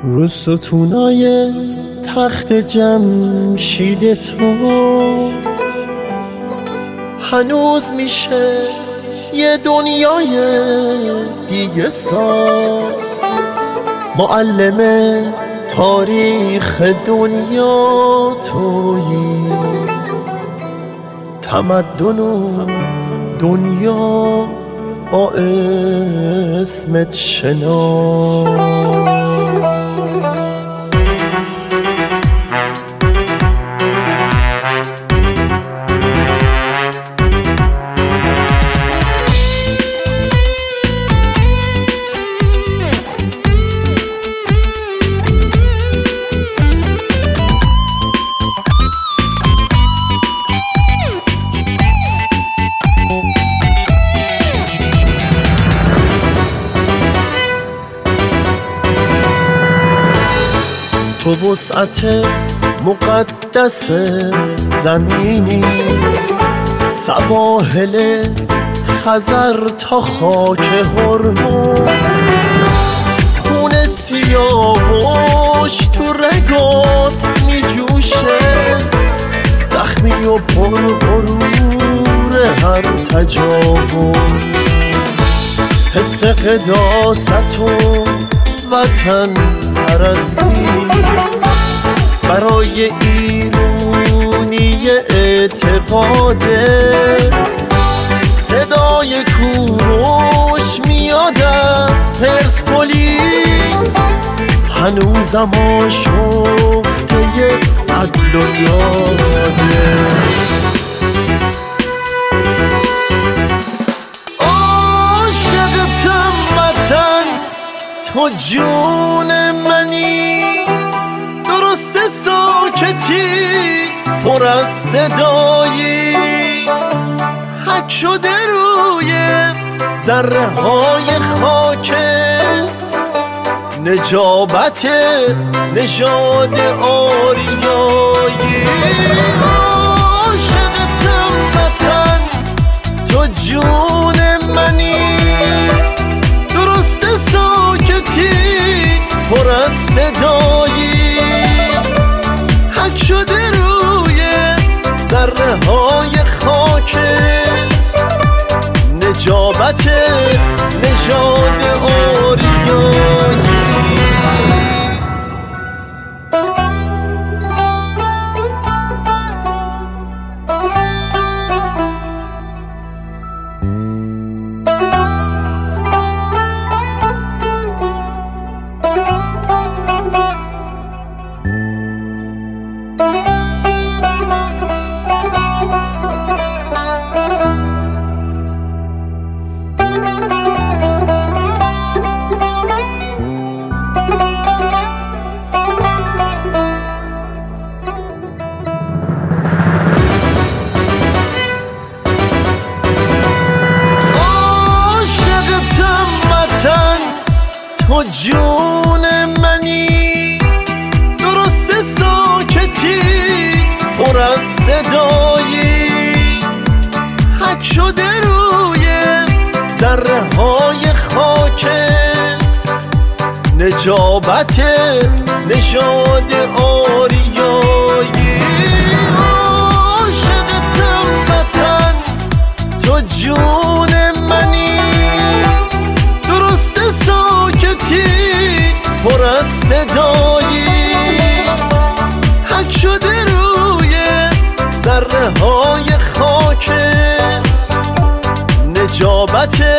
رو ستونای تخت جمشید تو هنوز میشه یه دنیای دیگه ساخت. معلم تاریخ دنیا تویی، تمدن و دنیا با اسمت شناخت. تو وسعت مقدس زمینی، سواحل خزر تا خاک هرمز، خون سیاوش تو رگات میجوشه، زخمی و پرغرور هر تجاوز، حس قداست و وطن پرستی برای ایرونی اعتقاده. صدای کوروش میاد از پرسپولیس، هنوزم آشفته عدل و داده. عاشقتم وطن، تو جون منی، درست ساکتی پر از صدایی، حک شده روی ذره های خاکت، نجابت نژاد آریایی. عاشقتم وطن، تو جون منی، درست ساکتی پر از صدایی، حک شده روی ذره های خاکت، نجابت نژاد آریایی. تو جون منی، درست ساکتی پر از صدایی، حک شده روی ذره های خاکت، نجابت نژاد آریایی. عاشقتم وطن، تو جون منی، درست ساکتی پر از صدایی، حک شده روی ذره های خاکت، نجابت